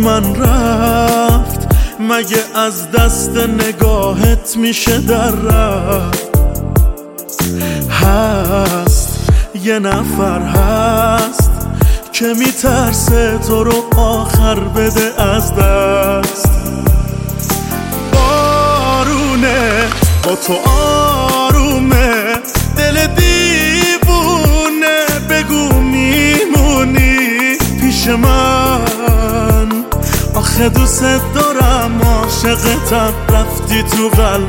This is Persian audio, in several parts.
من رفت، مگه از دست نگاهت میشه در رفت؟ هست یه نفر هست که میترسه تو رو آخر بده از دست. بارونه با تو آرومه، دل دیوونه، بگو میمونی پیش من؟ آخه دوست دارم، عاشقتم، رفتی تو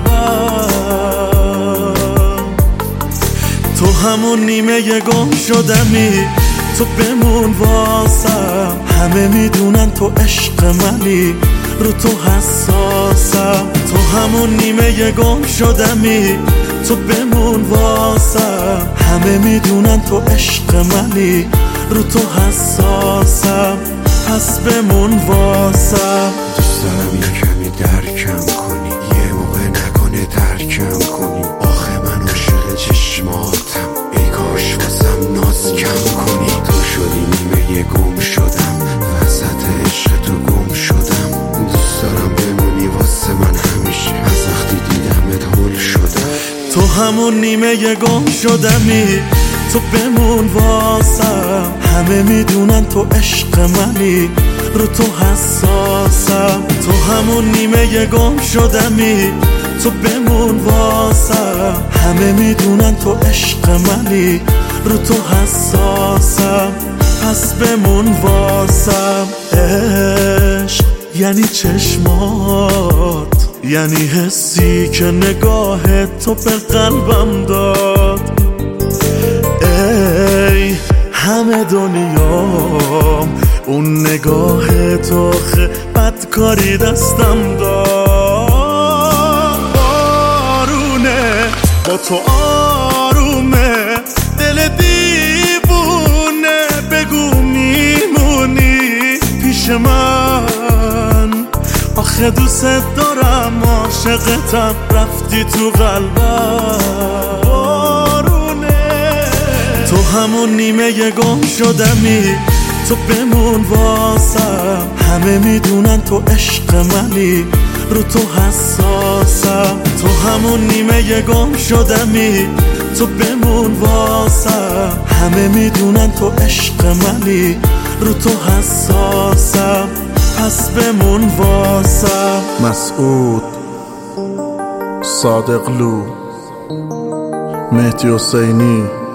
قلبم. تو همون نیمه گم شدمی، تو بمون واسم. همه میدونن تو عشق منی، رو تو حساسم. تو همون نیمه گم شدمی، تو بمون واسم. همه میدونن تو عشق منی، رو تو حساسم. پس بمون واسم. دوست دارم یه کمی درکم کنی، یه موقع نکنه ترکم کنی. آخه من عاشق چشماتم، ای کاش واسم ناز کم کنی. تو شدی نیمه گم شدم، وسط عشق تو گم شدم. دوست دارم بمونی واسه من همیشه، از وقتی دیدمت هول شدم. تو همون نیمه گم شدمی، تو بمون واسم. همه میدونن تو عشق منی، رو تو حساسم. تو همون نیمه گم شدمی، تو بمون واسم. همه میدونن تو عشق منی، رو تو حساسم. پس بمون واسم. عشق یعنی چشمات، یعنی حسی که نگاه تو به قلبم داد. ای همه دنیام، اون نگاه تو بدکاری دستم داد. بارونه با تو آرومه، دل دیوونه، بگو میمونی پیش من؟ آخه دوست دارم، عاشقتم، رفتی تو قلبم. تو همون نیمه گم شدمی، تو بمون واسم. همه میدونن تو عشق منی، رو تو حساسم. تو همون نیمه گم شدمی، تو بمون واسم. همه میدونن تو عشق منی، رو تو حساسم. پس بمون واسم. مسعود، صادقلو، مهدی حسینی.